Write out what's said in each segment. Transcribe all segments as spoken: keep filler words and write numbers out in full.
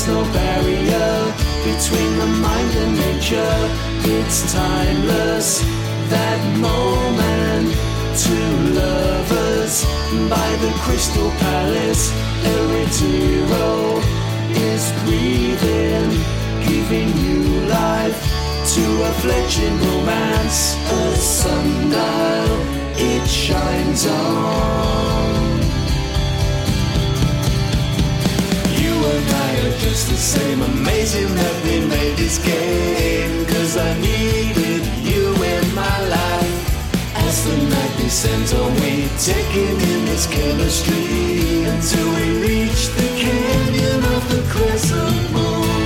There's no barrier between the mind and nature. It's timeless, that moment. Two lovers by the Crystal Palace. Eritiro is breathing, giving new life to a fledgling romance. A sundial, it shines on. You and I are just the same. Amazing that we made this game, 'cause I needed you in my life. As the night descends on me, taking in this chemistry until we reach the canyon of the crescent moon.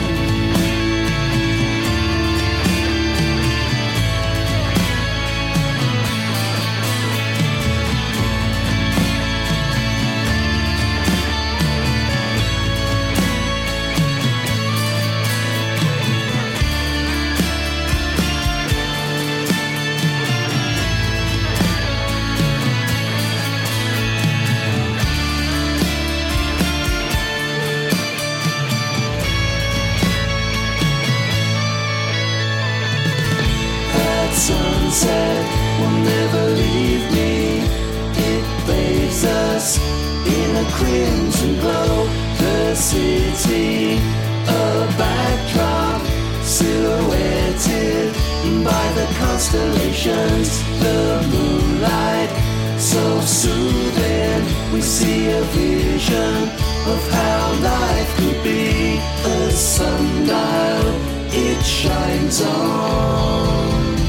Sunset will never leave me. It bathes us in a crimson glow. The city, a backdrop silhouetted by the constellations. The moonlight, so soothing. We see a vision of how life could be. A sundial, it shines on.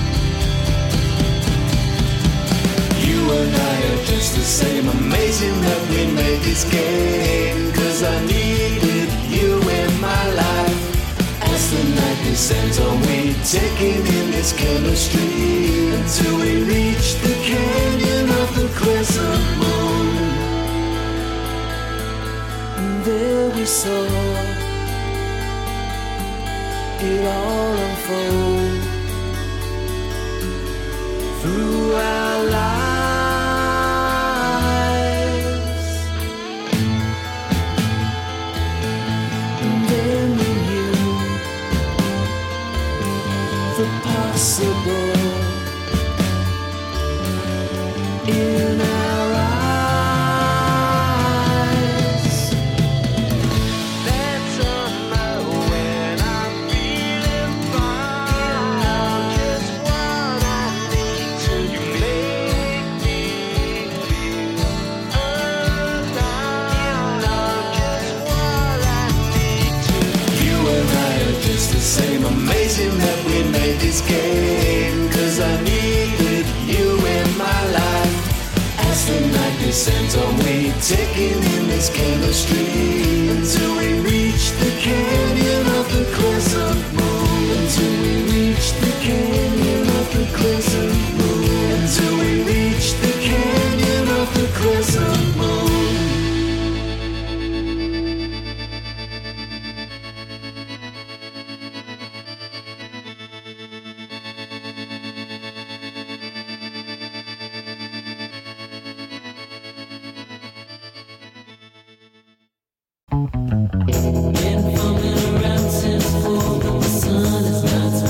You and I are just the same. Amazing that we made this game, 'cause I needed you in my life. As the night descends on me, taking in this chemistry until we reach the canyon of the crescent moon. And there we saw it all unfold through our lives. Possible in our eyes. That's on my when I'm feeling fine. You know just what I need to. You make me feel alive. You know just what I need to. You and I are just the same. Amazing that we made this game, 'cause I needed you in my life. As the night descends on me, taking in this chemistry until we reach the canyon of the crescent moon. Until we reach the canyon of the crescent moon. Until we reach the canyon of the crescent moon. Been foaming around since fall, but the sun is not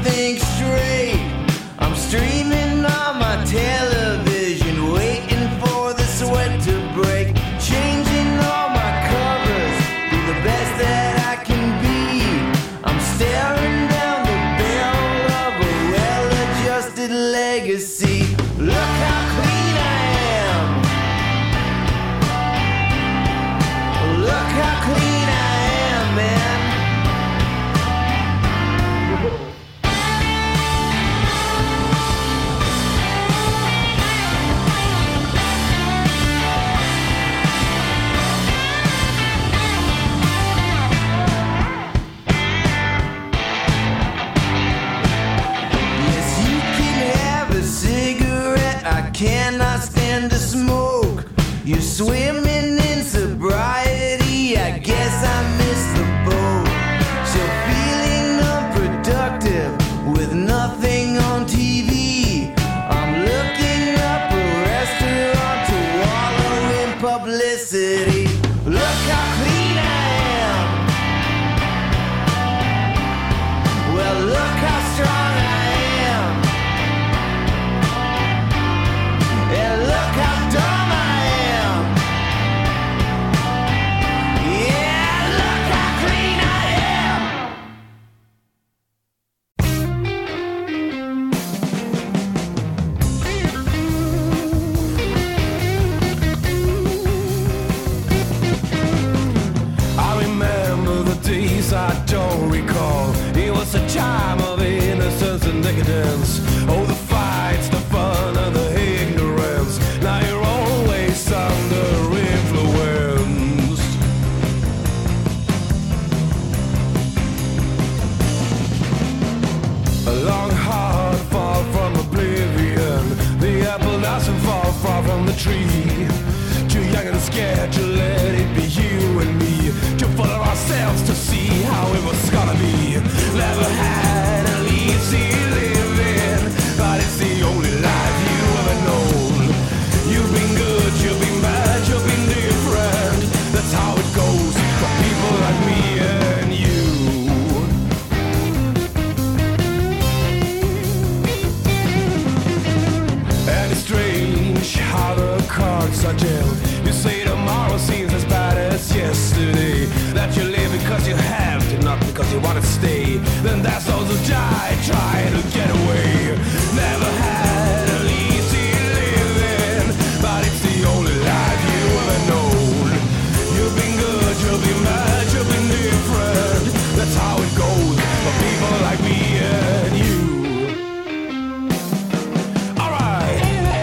think straight. I'm streaming on my television, waiting for the sweat to break. Changing all my covers, be the best that I can be. I'm staring down the barrel of a well-adjusted legacy. Look how clean I am. Look how clean I am, man. Cannot stand to smoke. You're swimming in sobriety. I guess I missed the boat. So feeling unproductive with nothing on T V. I'm looking up a restaurant to wallow in publicity. Look how clean I am. Well, look how strong I am. And look how dumb I am. Yeah, look how clean I am. I remember the days I don't recall. It was a time of innocence and decadence. Oh, the fights, the fun, and the ignorance. Now you're always under influence. A long, hard fall from oblivion. The apple doesn't fall far from the tree. Too young and scared to let it be you and me. To follow ourselves to see how it was gonna be. Never had an easy living, but it's the only life you ever known. You've been good, you've been bad, you've been different. That's how it goes for people like me and you. And it's strange how the cards are dealt. You say tomorrow seems as bad as yesterday. That you live because you have to, not because you want to stay. Then there's those who die trying to get away. Never had an easy living, but it's the only life you ever known. You've been good, you've been bad, you've been different. That's how it goes for people like me and you. Alright.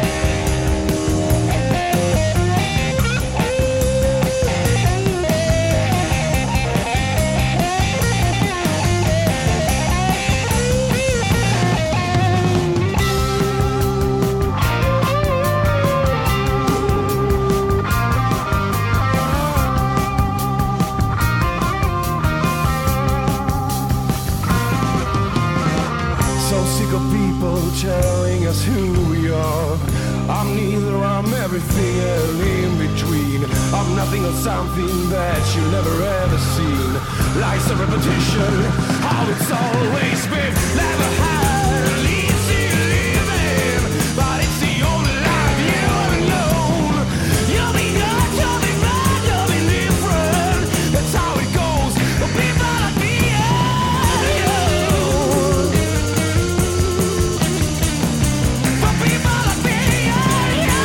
So sick of people telling us who we are. I'm neither, I'm everything and in between. I'm nothing or something that you've never ever seen. Life's a repetition, how it's always been. Never had an easy living, but it's the only life you ever known. You'll be good, you'll be bad, you'll be different. That's how it goes for people like me and you. For people like me and you.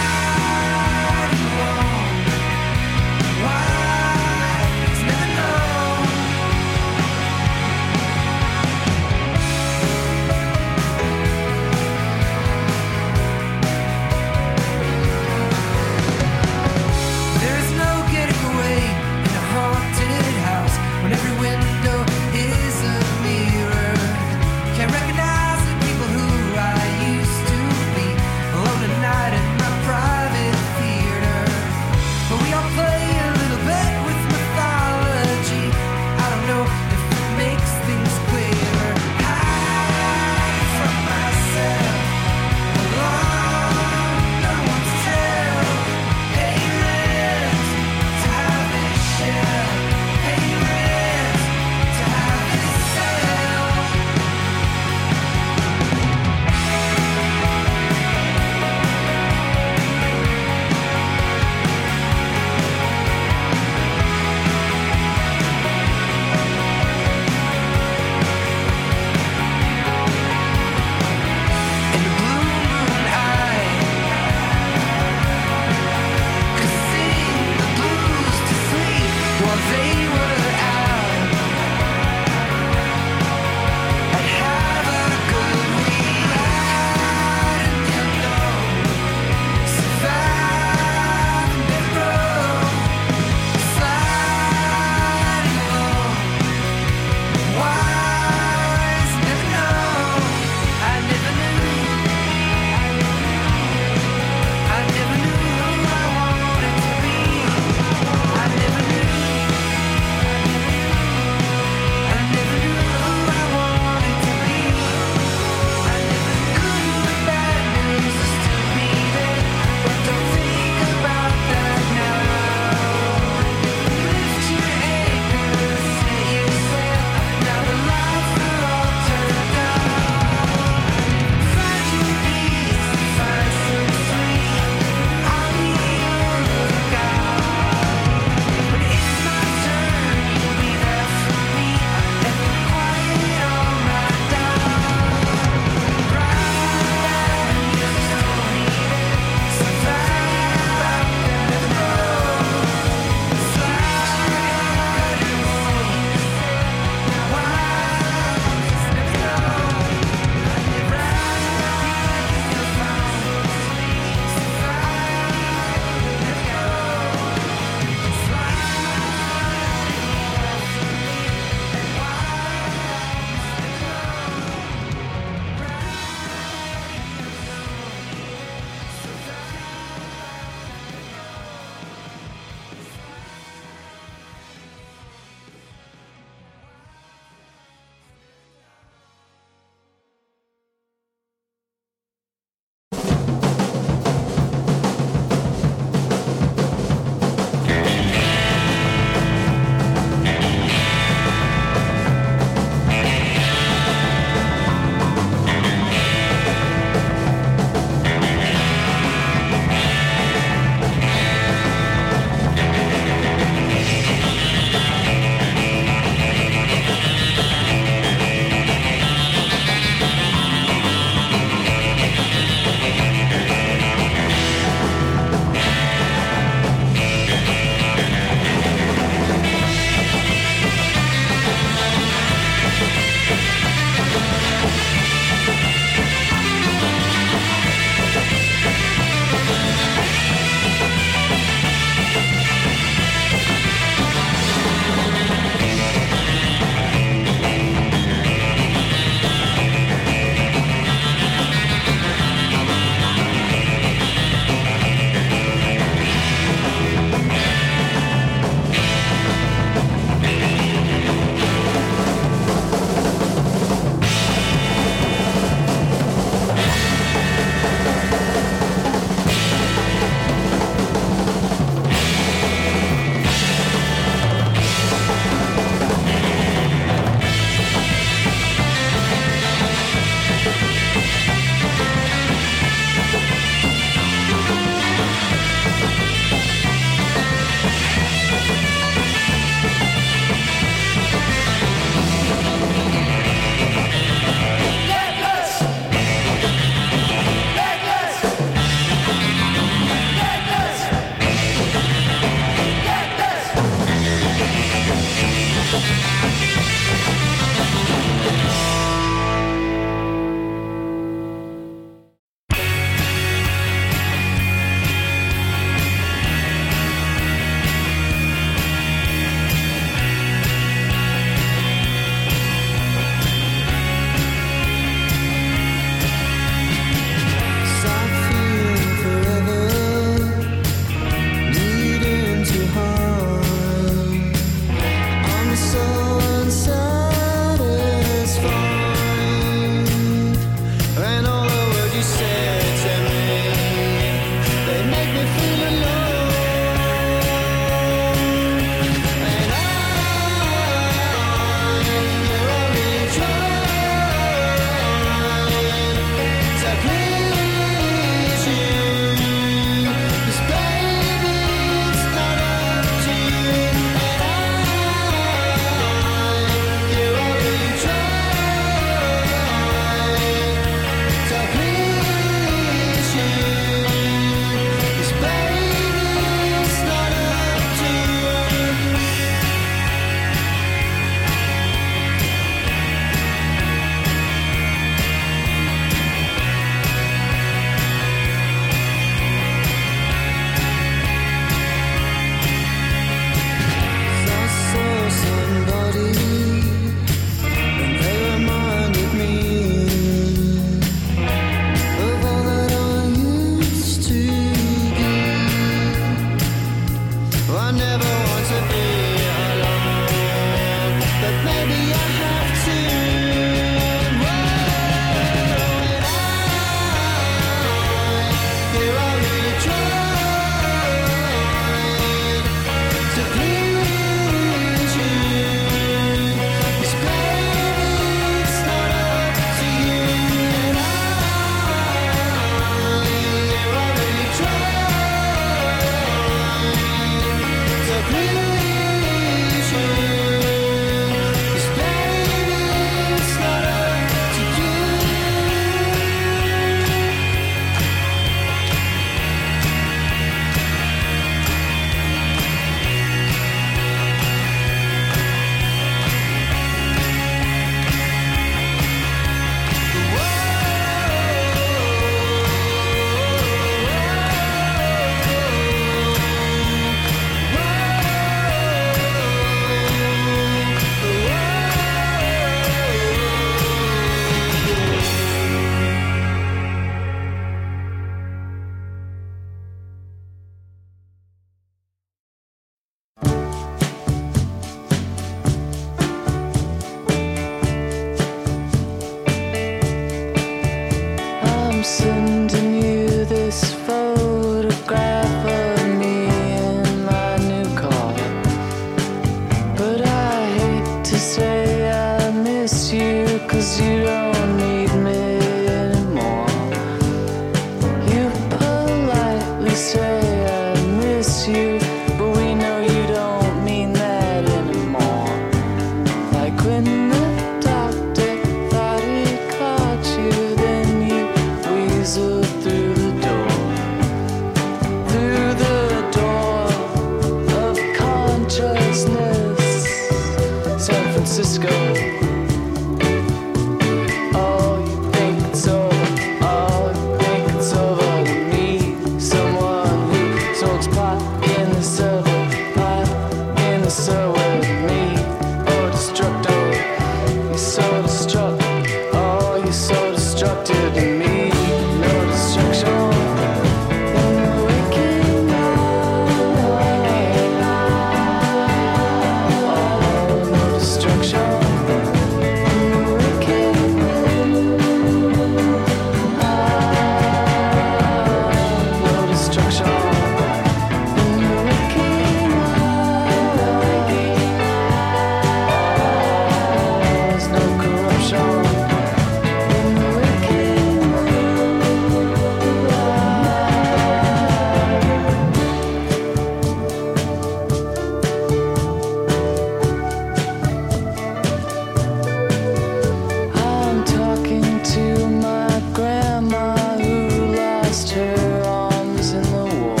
lost her arms in the war.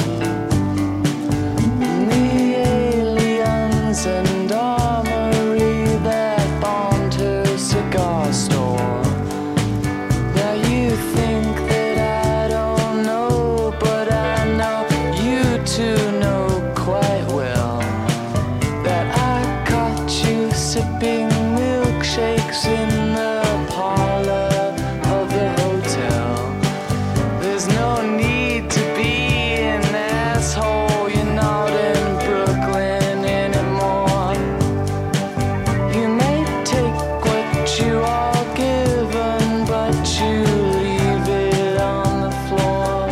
And the aliens and armory that bombed her cigar store. Now you think that I don't know, but I know you two know quite well that I caught you sipping milkshakes in the parlor of the hotel. There's no need to be an asshole, you're not in Brooklyn anymore. You may take what you are given, but you leave it on the floor.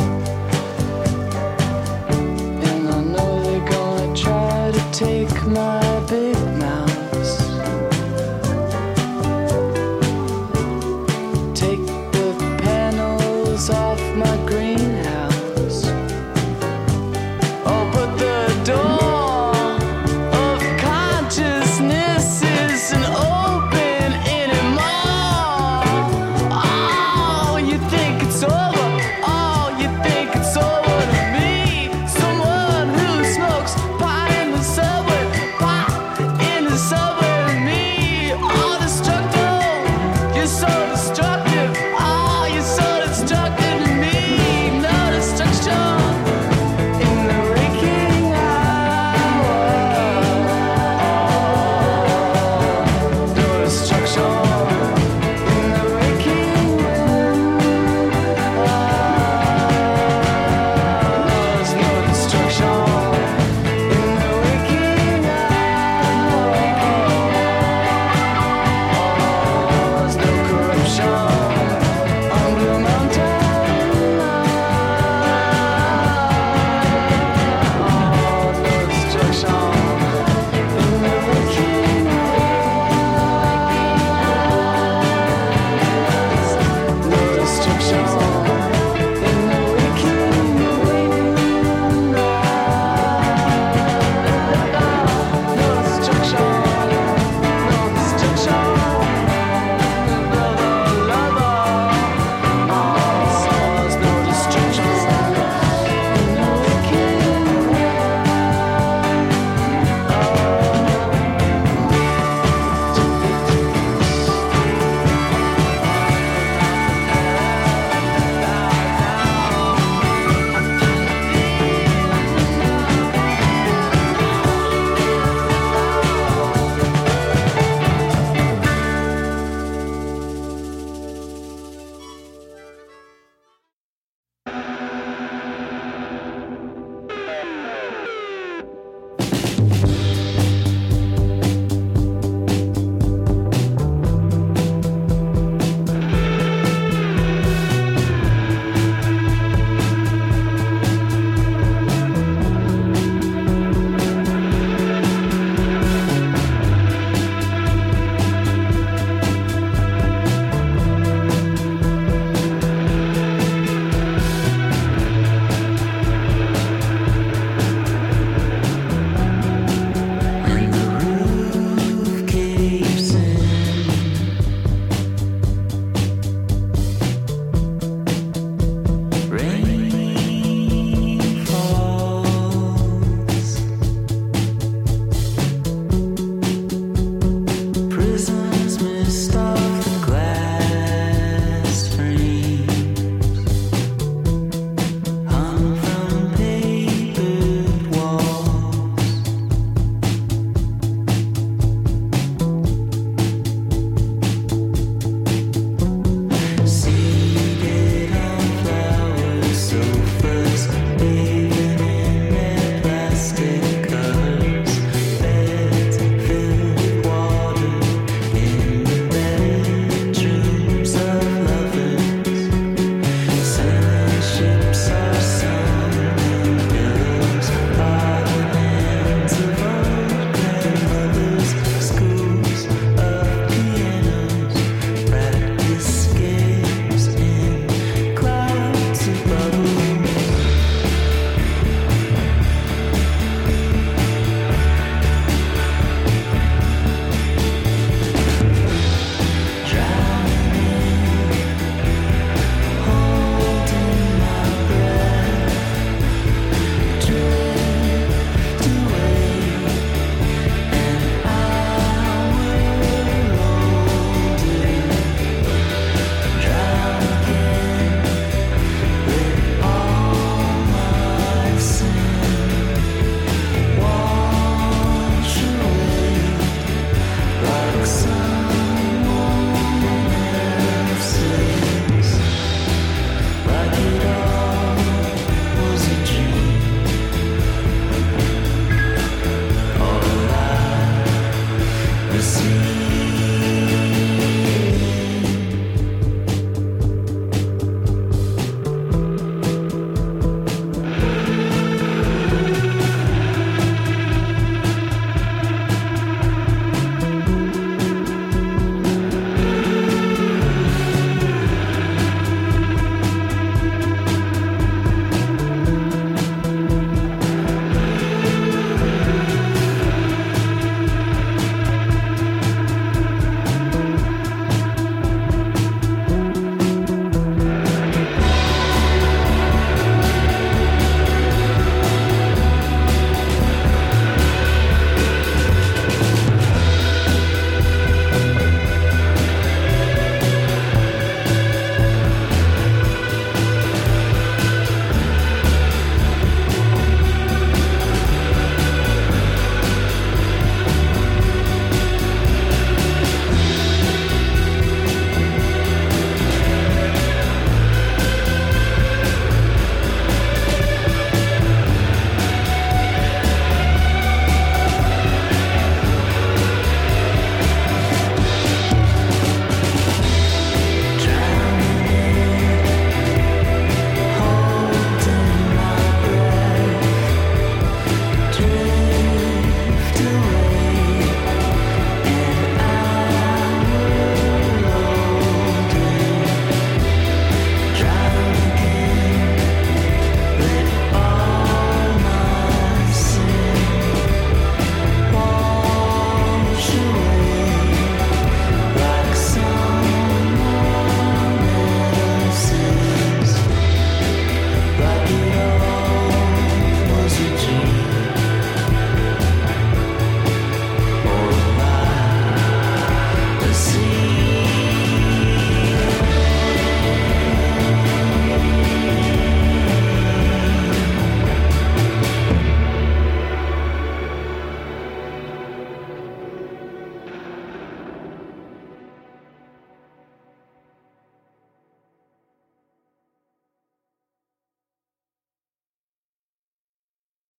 And I know they're gonna try to take my big mouse, take the panels off my greenhouse. Oh, but the door of consciousness isn't open anymore. Oh, you think it's over? Oh, you think it's over to me? Someone who smokes pot in the subway, pot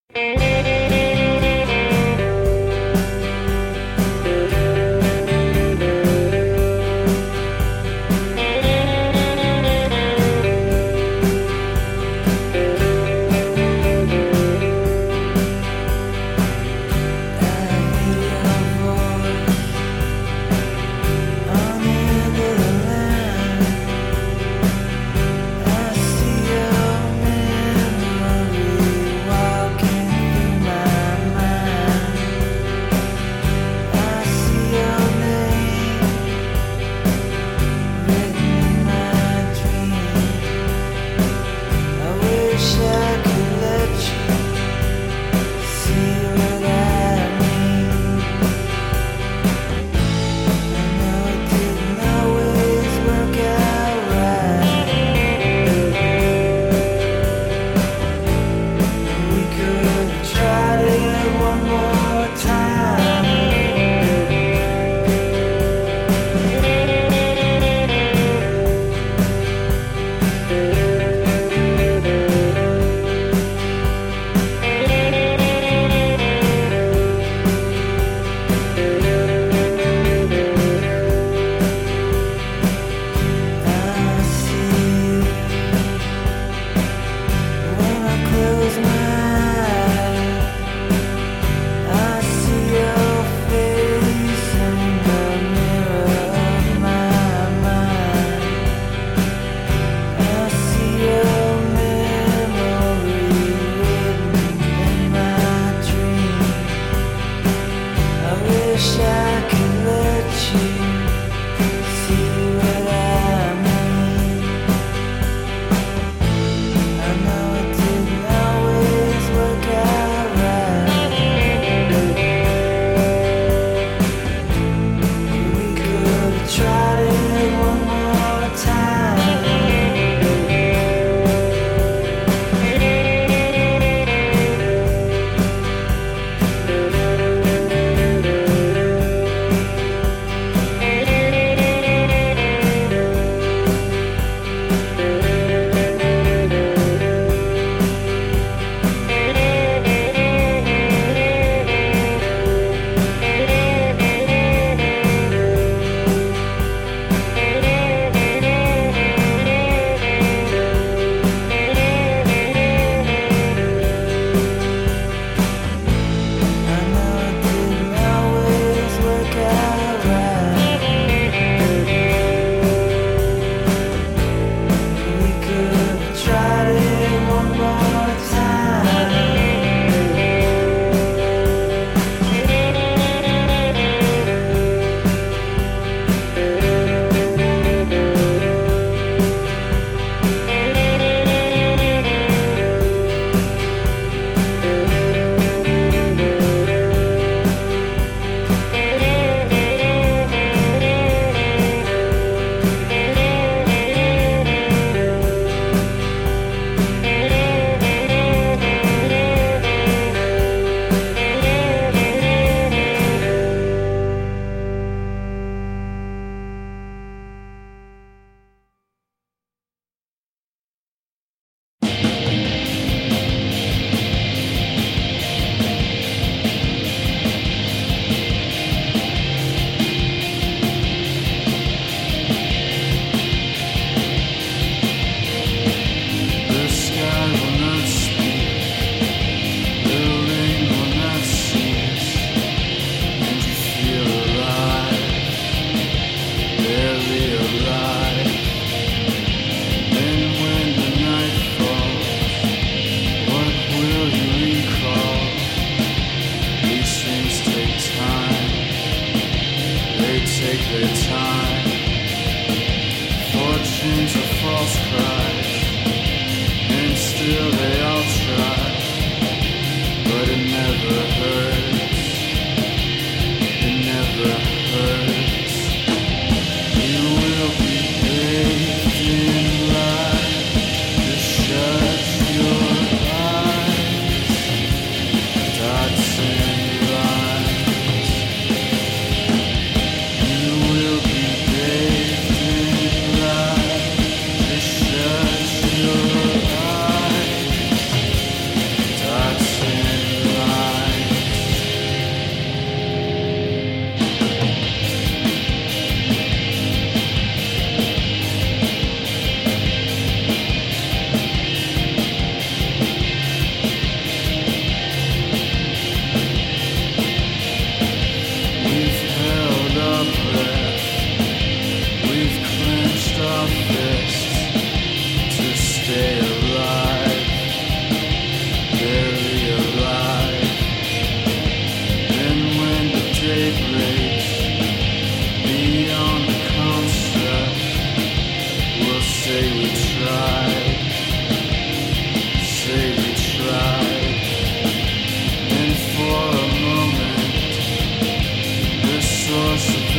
I know it didn't always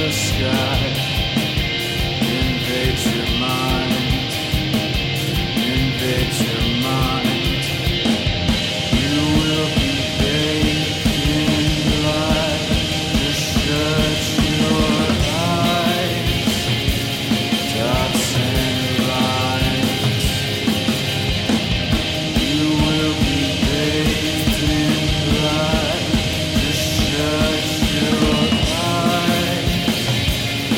the sky invades your mind, invades your mind. You will be bathed in light. Just shut your eyes, dots and lines. You will be bathed in light. Just shut your eyes.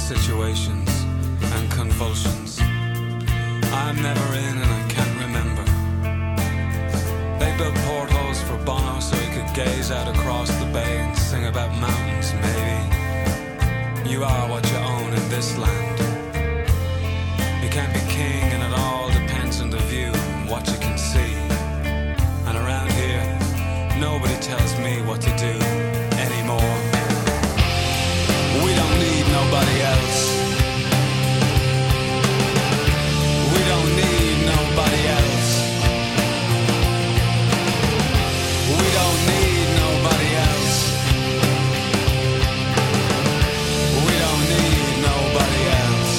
situations and convulsions I'm never in and I can't remember. They built portholes for Bono so he could gaze out across the bay and sing about mountains, maybe. You are what you own in this land. You can't be king and it all depends on the view and what you can see. And around here, nobody tells me what to do anymore. We don't need nobody else. We don't need nobody else. We don't need nobody else. We don't need nobody else.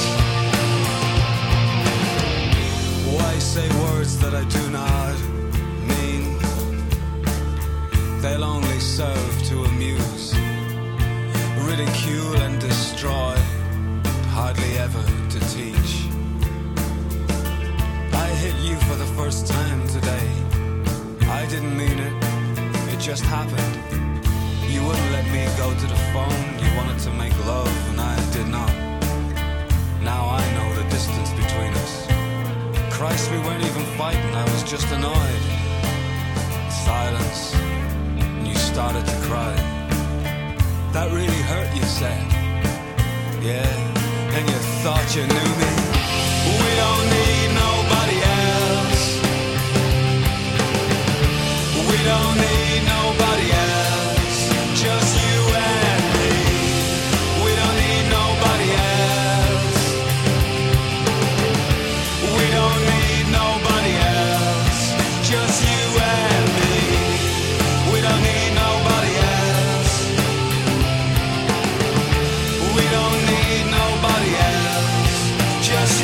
Why say words that I do not mean? They'll only serve to amuse, ridicule and destroy, hardly ever to teach. I hit you for the first time today. I didn't mean it, it just happened. You wouldn't let me go to the phone. You wanted to make love and I did not. Now I know the distance between us. Christ, we weren't even fighting, I was just annoyed. Silence, and you started to cry. That really hurt, you said. Yeah, and you thought you knew me. We don't need nobody else. We don't need nobody else. Just you and me. We don't need nobody else. We don't need nobody else. Just you and me. We don't need nobody else. We don't need nobody else. Just